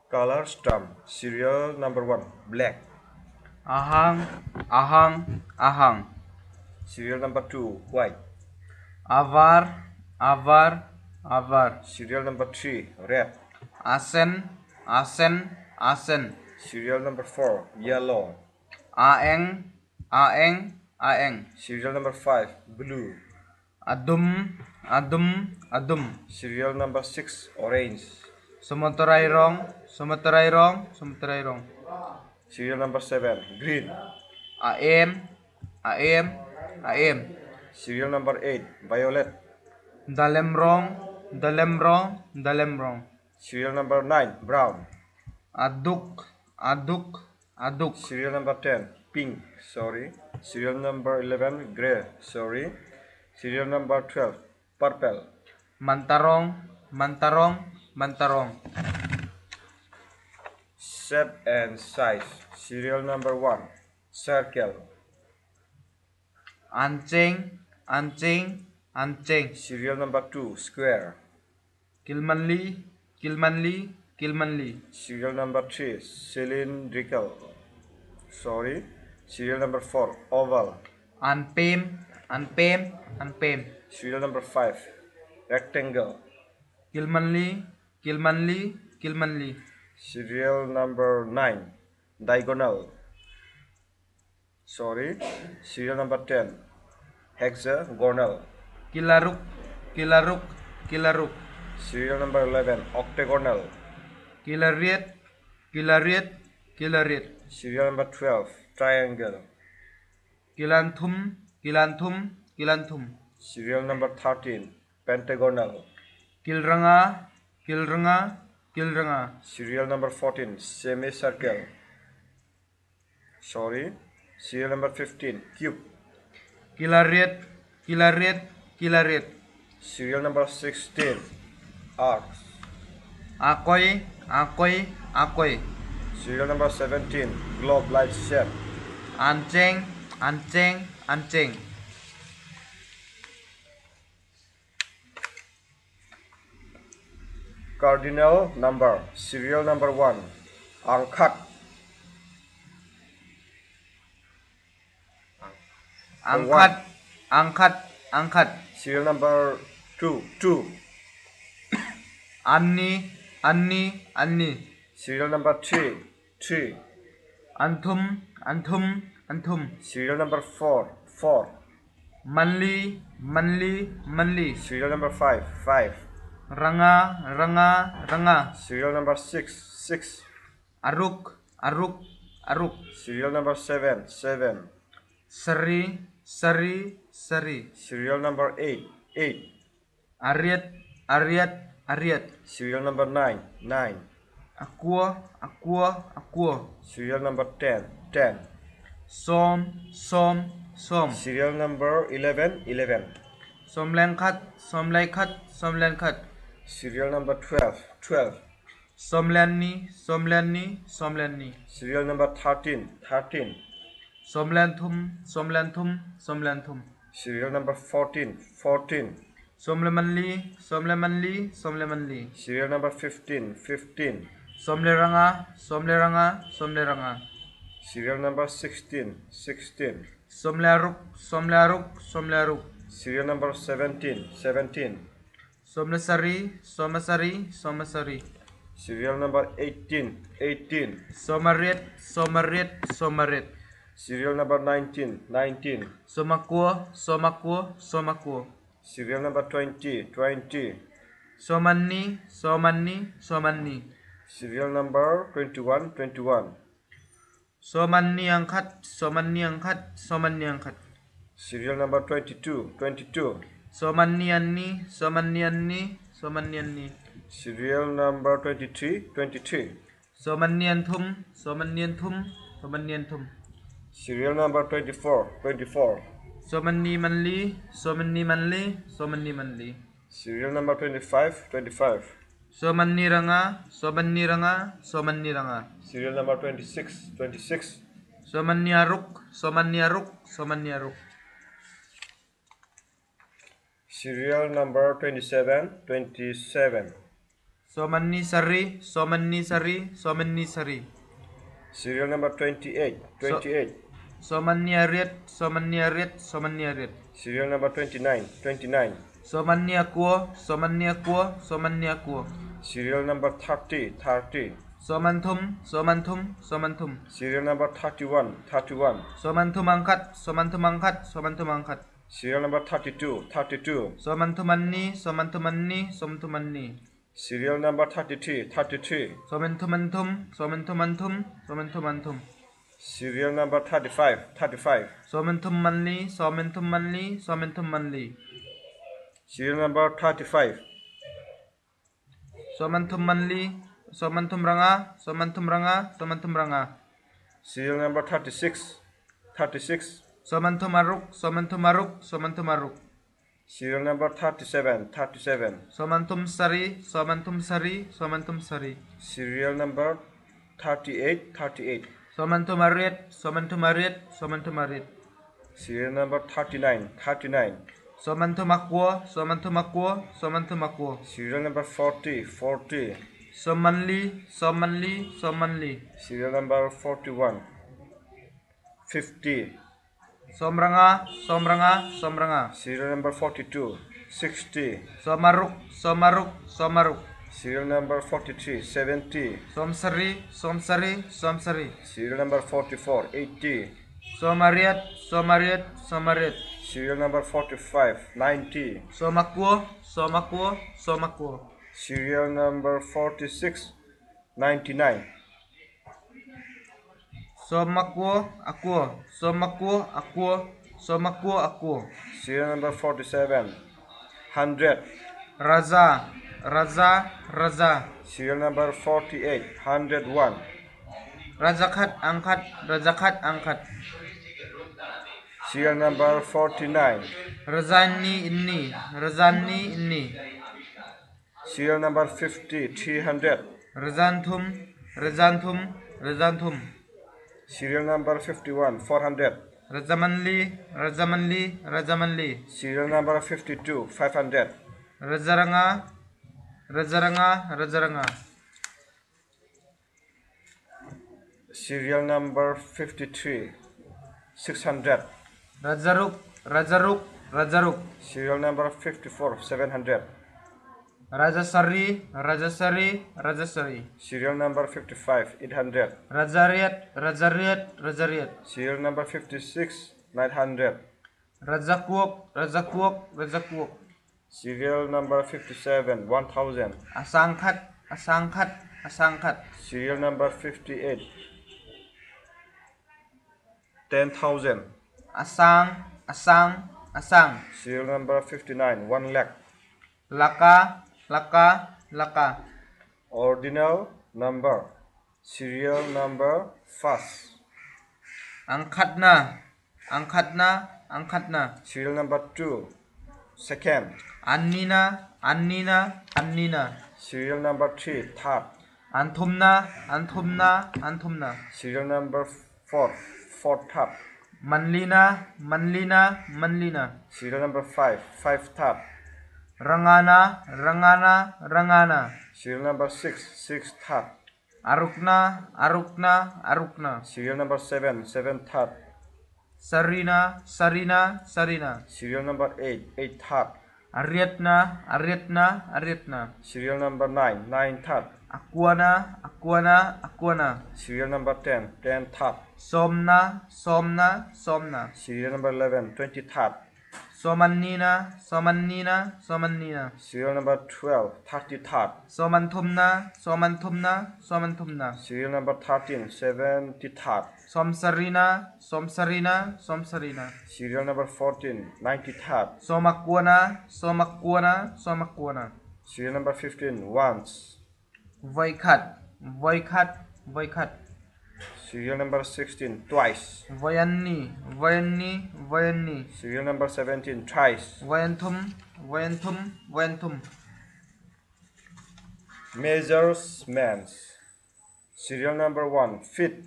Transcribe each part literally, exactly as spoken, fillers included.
Color stamp. Serial number one, black. Ahang, ahang, ahang. Serial number two, white. Avar, avar, avar. Serial number three, red. Asen, asen, asen. Serial number four, yellow. Aeng, aeng, aeng. Serial number five, blue. Adum, adum, adum. Serial number six, orange. Sumuterairong, sumuterairong, sumuterairong. Serial number seven, green. Aem, aem, aem. Serial number eight, violet. Dalemrong, dalemrong, dalemrong. Serial number nine, brown. Aduk, aduk, aduk. Serial number ten, pink. Sorry. Serial number eleven, gray. Sorry. Serial number twelve, purple. Mantarong, mantarong, mantarong. Shape and size. Serial number one, circle. Anjing, anjing, anjing. Serial number two, square. Kilmanli, kilmanli, kilmanli. Serial number three, cylindrical. Sorry. Serial number four, oval. Anpem, anpem, anpem. Serial number five, rectangle. Kilmanli, kilmanli, kilmanli. Serial number nine, diagonal. Sorry. Serial number ten, hexagonal. Kilaruk, kilaruk, kilaruk. Serial number eleven, octagonal. Kilariet, kilariet, kilariet. Serial number twelve, triangle. Kilanthum, kilanthum, kilanthum. Serial number thirteen, pentagonal. Kilranga, kilranga, kilranga. Serial number fourteen, semicircle. Sorry. Serial number fifteen, cube. Kilariet, kilariet, kilariet. Serial number sixteen, arc. Akoy, akoy, akoy. Serial number seventeen, globe-like shape. Anjing, anjing, anjing. Cardinal number. Serial number one, angkat. Angkat, angkat, angkat. Serial number two, two. Anni, anni, anni. Serial number three, three. Antum, antum, antum. Serial number four, four. Manli, manli, manli. Serial number five, five. Ranga, ranga, ranga. Serial number six, six. Aruk, aruk, aruk. Serial number seven, seven. Seri, seri, seri. Serial number eight, eight. Ariat, ariat, ariat. Serial number nine, nine. Aqua, aqua, aqua. Serial number ten, ten. Som, som, som. Serial number eleven, eleven. Somlenkhat, somlenkhat, somlenkhat. Serial number twelve, twelve. Somlanni, somlanni, somlanni. Serial number thirteen, thirteen. Somlanthum, somlanthum, somlanthum. Serial number fourteen, fourteen. Somlemanli, somlemanli, somlemanli. Serial number fifteen, fifteen. Somleranga, somleranga, somleranga. Serial number sixteen, sixteen. Somlaruk, somlaruk, somlaruk. Serial number seventeen, seventeen. Somlasari, somasari, somasari. Serial number eighteen, eighteen. Somarit, somarit, somarit. Serial number nineteen, nineteen. Somakuo, somakuo, somakuo. Serial number twenty, twenty. Somanni, somanni, somanni. Serial number twenty-one, twenty-one. Somanni angkat, somanni angkat, somanni angkat. Serial number twenty-two, twenty-two. Somanni anni, somanni anni, somanni anni. Serial number twenty-three, twenty-three. Somanni anthum, somanni anthum, somanni anthum. Serial number twenty-four, twenty-four. Somanni manli, somanni manli, somanni manli. Serial number twenty-five, twenty-five. Somanni ranga, somanni ranga, somanni ranga. Serial number twenty-six, twenty-six. Somanni aruk, somanni aruk, somanni aruk. Serial number twenty-seven, twenty-seven. Somani Sari, Somani Sari, Somani Sari. Serial number twenty-eight, twenty-eight. Somani Ariet, Somani Ariet, Somani Ariet. Serial number twenty-nine, twenty-nine. Somani Aqua, Somani Aqua, Somani Aqua. Serial number thirty, thirty. Somantum, Somantum, Somantum. Serial number thirty-one, thirty-one. Somantum Angkat, Somantum Angkat, Somantum Angkat. Serial number thirty-two, thirty-two. Somantumani, Somantumani, Somantumani. Serial number thirty-three, thirty-three. Somantumantum, Somantumantum, Somantumantum. Serial number thirty-five, thirty-five. Somantum Manli, Somantum Manli, Somantum Manli. Serial number thirty-five. Somantum Manli, Somantum Ranga, Somantum Ranga, Somantum Ranga. Serial number thirty-six, thirty-six. Somantum Aruk, Somantum Aruk, Somantum Aruk. Serial number thirty-seven, thirty-seven. Somantum Sari, Somantum Sari, Somantum Sari. Serial number thirty-eight, thirty-eight. Somantum Ariet, Somantum Ariet, Somantum Ariet. Serial number thirty-nine, thirty-nine. Somantum Aqua, Somantum Aqua, Somantum Aqua. Serial number forty, forty. Somanli, Somanli, Somanli. Serial number forty-one, fifty. Somranga, Somranga, Somranga. Serial number forty-two, sixty. Somaruk, Somaruk, Somaruk. Serial number forty-three, seventy. Somsari, Somsari, Somsari. Serial number forty-four, eighty. Somariat, Somariat, Somariat. Serial number forty-five, ninety. Somakuo, Somakuo, Somakuo. Serial number forty-six, ninety-nine. Somakuo, Akuo, Somakuo, Akuo, Somakuo, Akuo. Serial number forty-seven, one hundred. Raza, Raza, Raza. Serial number forty-eight, one hundred one. Razakat, Angkat, Razakat, Angkat. Serial number forty-nine. Razani, Inni, Razani, Inni. Serial number fifty, three hundred. Razantum, Razantum, Razantum. Serial number fifty-one, four hundred. Razamanli, Razamanli, Razamanli. Serial number fifty-two, five hundred. Razaranga, Razaranga, Razaranga. Serial number fifty-three, six hundred. Razaruk, Razaruk, Razaruk. Serial number fifty-four, seven hundred. Rajasari, Rajasari, Rajasari. Serial number fifty-five, eight hundred. Razariat, Razariat, Razariat. Serial number fifty-six, nine hundred. Razakuok, Razakuok, Razakuok. Serial number fifty-seven, one thousand. Asangkat, Asangkat, Asangkat. Serial number fifty-eight, ten thousand. Asang, Asang, Asang. Serial number fifty-nine, one lakh. Laka, Laka, Laka. Ordinal number. Serial number first. Angkatna, Angkatna, Angkatna. Serial number two, second. Annina, Annina, Annina. Serial number three, third. Antumna, Antumna, Antumna. Serial number four, fourth third. Manlina, Manlina, Manlina. Serial number five, five third. Rangana, Rangana, Rangana. Serial number six, six third. Arukna, Arukna, Arukna. Serial number seven, seven third. Sarina, Sarina, Sarina. Serial number eight, eight third. Aryatna, Aryatna, Aryatna. Serial number nine, nine third. Aquana, Aquana, Aquana. Serial number ten, ten third. Somna, Somna, Somna. Serial number eleven, twenty third. Somannina, Somannina, Somannina. Serial number twelve, thirty third. Somantumna, Somantumna, Somantumna. Serial number thirteen, seventy third. Somsarina, Somsarina, Somsarina. Serial number fourteen, ninety third. Somakwana, Somakwana, Somakwana. Serial number fifteen, once. Vaikhat, Vaikhat, Vaikhat. Serial number sixteen, twice. Vayanni, Vayanni, Vayanni. Serial number seventeen, thrice. Vayantum, Vayantum, Vayantum. Measurements. Serial number one, feet.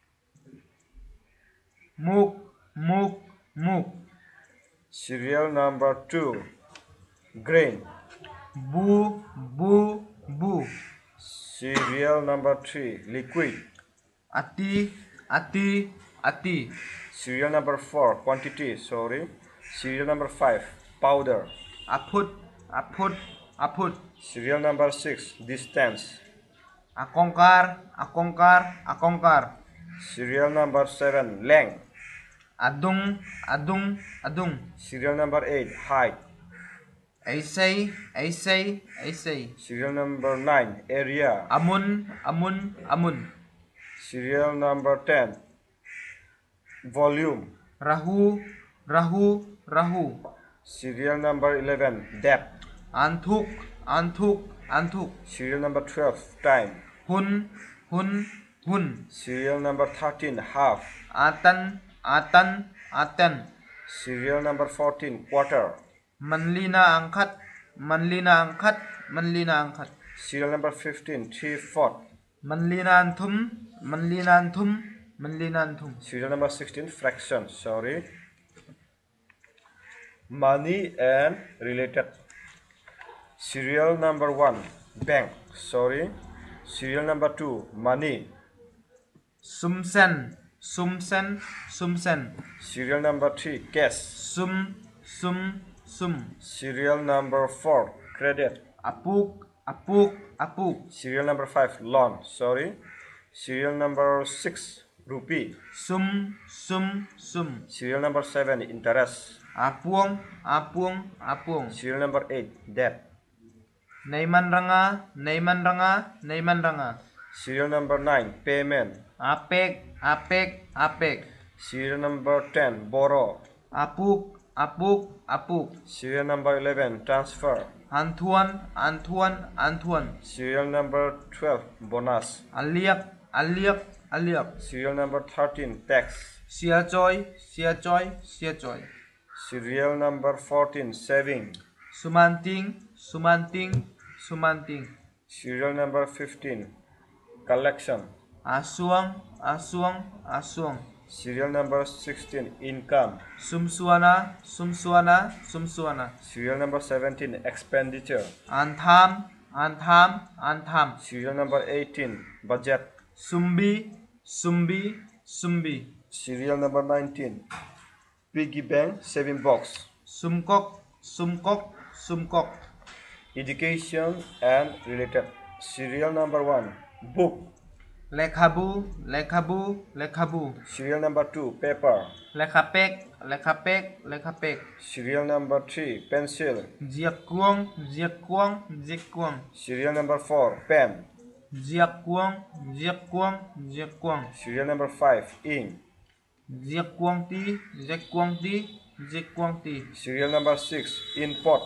Muk, Muk, Muk. Serial number two, grain. Bu, Bu, Bu. Serial number three, liquid. Ati, ati, ati. Serial number four, quantity, sorry. Serial number five, powder. Aput, aput, aput. Serial number six, distance. Akongkar, akongkar, akongkar. Serial number seven, length. Adung, adung, adung. Serial number eight, height. Aisay, aisay, aisay. Serial number nine, area. Amun, amun, amun. Serial number ten, volume. Rahu, rahu, rahu. Serial number eleven, depth. Antuk, antuk, antuk. Serial number twelve, time. Hun, hun, hun. Serial number thirteen, half. Atan, atan, atan. Serial number fourteen, quarter. Manlina angkat, manlina angkat, manlina angkat. Serial number fifteen, three fourth. Manlina antum, manlina antum, manlina antum. Serial number sixteen, fraction, sorry. Money and related. Serial number one, bank, sorry. Serial number two, money. Sumsen, sumsen, sumsen. Serial number three, cash. Sum, sum, sum. Serial number four, credit. Apuk, apuk, apuk. Serial number five, loan, sorry. Serial number six, rupee. Sum, sum, sum. Serial number seven, interest. Apuang, apuang, apuang. Serial number eight, debt. Naiman ranga, naiman ranga, naiman ranga. Serial number nine, payment. Apek, apek, apek. Serial number ten, borrow. Apuk, apuk, apuk. Serial number eleven, transfer. Antuan, antuan, antuan. Serial number twelve, bonus. Aliak, aliak, aliak. Serial number thirteen, tax. Sia joy, sia joy, sia joy. Serial number fourteen, saving. Sumanting, sumanting, sumanting. Serial number fifteen, collection. Asuang, asuang, asuang. Serial number sixteen, income. Sumsuana, sumsuana, sumsuana. Serial number seventeen, expenditure. Antham, antham, antham. Serial number eighteen, budget. Sumbi, sumbi, sumbi. Serial number nineteen, piggy bank, saving box. Sumkok, sumkok, sumkok. Education and related. Serial number one, book. Lekhabu, lekhabu, lekhabu. Serial number two, paper. Lekhapek, lekhapek, lekhapek. Serial number three, pencil. Jiakuang, jiakuang, jiakuang. Serial number four, pen. Jiakuang, jiakuang, jiakuang. Serial number five, ink. Jiakuang ti, jiakuang ti, jiakuang ti. Serial number six, import.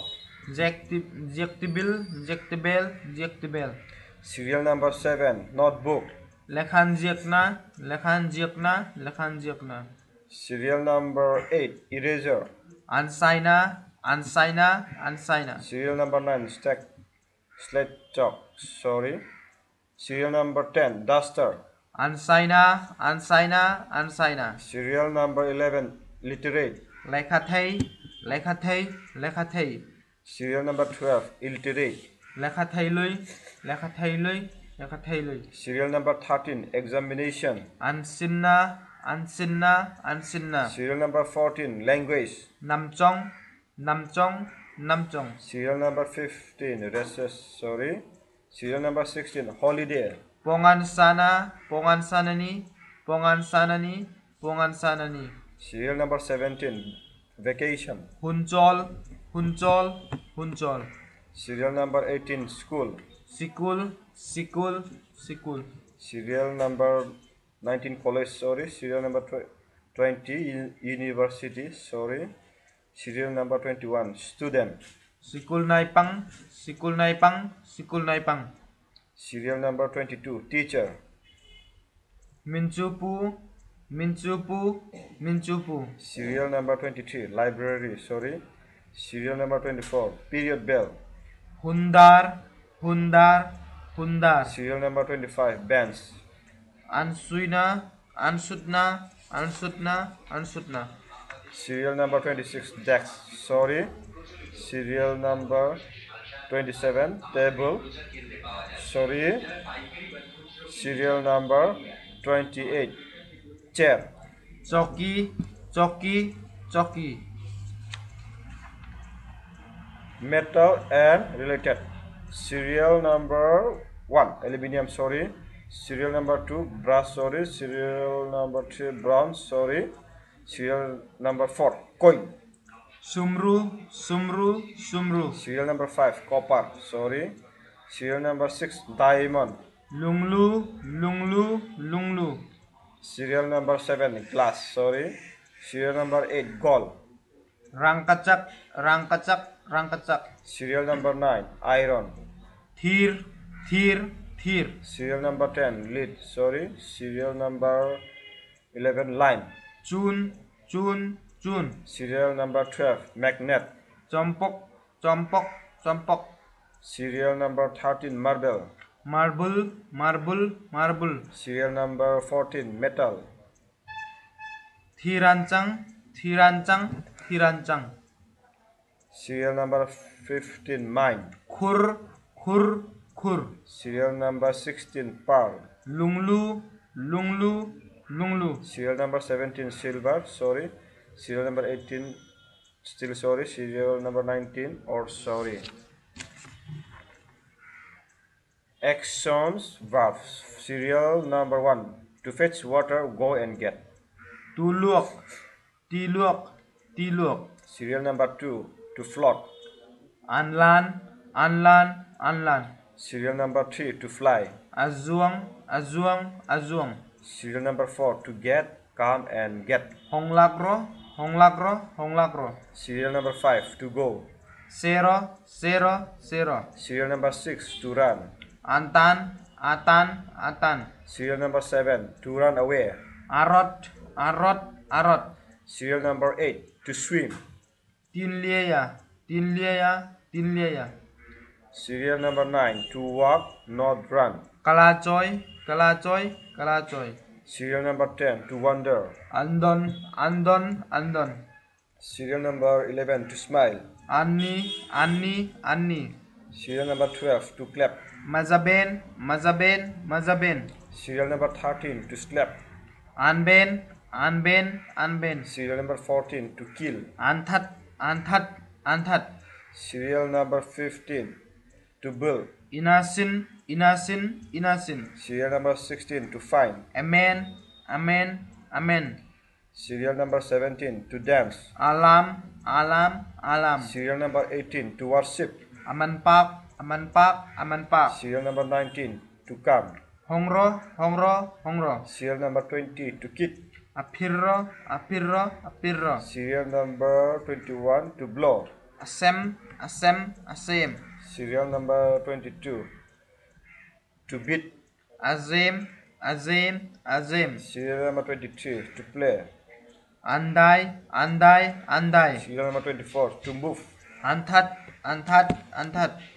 Jectibil, jectibel, jectibel. Serial number seven, notebook. Lekhan jiakna, lekhan jiakna, lekhan jiakna. Serial number eight, eraser. Ansaina, ansaina, ansaina. Serial number nine, stack, slate chalk, sorry. Serial number ten, duster. Ansaina, ansaina, ansaina. Serial number eleven, literate. Lekhathei, lekhathei, lekhathei. Serial number twelve, illiterate. Lekhathei lui, lekhathei lui, lekhathei lui. Serial number thirteen, examination. Ansinna, ansinna, ansinna. Serial number fourteen, language. Namchong, namchong, namchong. Serial number fifteen, recess, sorry. Serial number sixteen, holiday. Pongan sana, pongan sanani, pongan sanani, pongan sanani. Serial number seventeen, vacation. Hunchol, hunchol, hunchol. Serial number eighteen, school. Sikul, sikul, sikul. Serial number nineteen, college, sorry. Serial number twenty, university, sorry. Serial number twenty-one, student. Sikul naipang, sikul naipang, sikul naipang. Serial number twenty-two, teacher. Minchupu, minchupu, minchupu. Serial number twenty-three, library, sorry. Serial number twenty-four, period bell. Hundar, hundar, hundar. Serial number twenty-five, bench. Ansuina, ansutna, ansutna, ansutna. Serial number twenty-six, desk, sorry. Serial number twenty-seven, table. Sorry. Serial number twenty-eight, chair. Choki, choki, choki. Metal and related. Serial number one, aluminium. Sorry. Serial number two, brass. Sorry. Serial number three, bronze. Sorry. Serial number four, coin. Sumru, sumru, sumru. Serial number five, copper. Sorry. Serial number six, diamond. Lunglu, lunglu, lunglu. Serial number seven, glass. Sorry. Serial number eight, gold. Rangkacak, rangkacak, rangkacak. Serial number nine, iron. Thir, thir, thir. Serial number ten, lead. Sorry. Serial number eleven, line. Chun, chun, chun. Serial number twelve, magnet. Chompok, chompok, chompok. Serial number thirteen, marble. Marble, marble, marble. Serial number fourteen, metal. Thirancang, thirancang, thirancang. Serial number fifteen, mine. Khur, khur, khur. Serial number sixteen, pearl. Lunglu, lunglu, lunglu. Serial number seventeen, silver. Sorry. Serial number eighteen, still sorry. Serial number nineteen, or sorry. Actions, verbs. Serial number one, to fetch water, go and get. Tuluak, tiluak, tiluak. Serial number two, to float. Anlan, anlan, anlan. Serial number three, to fly. Azuang, azuang, azuang. Serial number four, to get, come and get. Honglakro, honglakro, honglakro. Serial number five, to go. Zero, zero, zero. Serial number six, to run. Antan, atan, atan. Serial number seven, to run away. Arot, arot, arot. Serial number eight, to swim. Tinliaya, tinliaya, tinliaya. Serial number nine, to walk, not run. Kalachoy, kalachoy, kalachoy. Serial number ten, to wander. Andon, andon, andon. Serial number eleven, to smile. Anni, anni, anni. Serial number twelve, to clap. Mazaben, mazaben, mazaben. Serial number thirteen, to slap. Anben, anben, anben. Serial number fourteen, to kill. Anthat, anthat, anthat. Serial number fifteen, to build. Inasin, inasin, inasin. Serial number sixteen, to find. Amen, amen, amen. Serial number seventeen, to dance. Alam, alam, alam. Serial number eighteen, to worship. Amanpak, amanpak, amanpak. Serial number nineteen, to come. Hongro, hongro, hongro. Serial number twenty, to kid. Apirro, apirro, apirro. Serial number twenty-one, to blow. Asem, asem, asem. Serial number twenty-two, to beat. Azem, azem, azem. Serial number twenty-three, to play. Andai, andai, andai. Serial number twenty-four, to move. Anthat, anthat, anthat.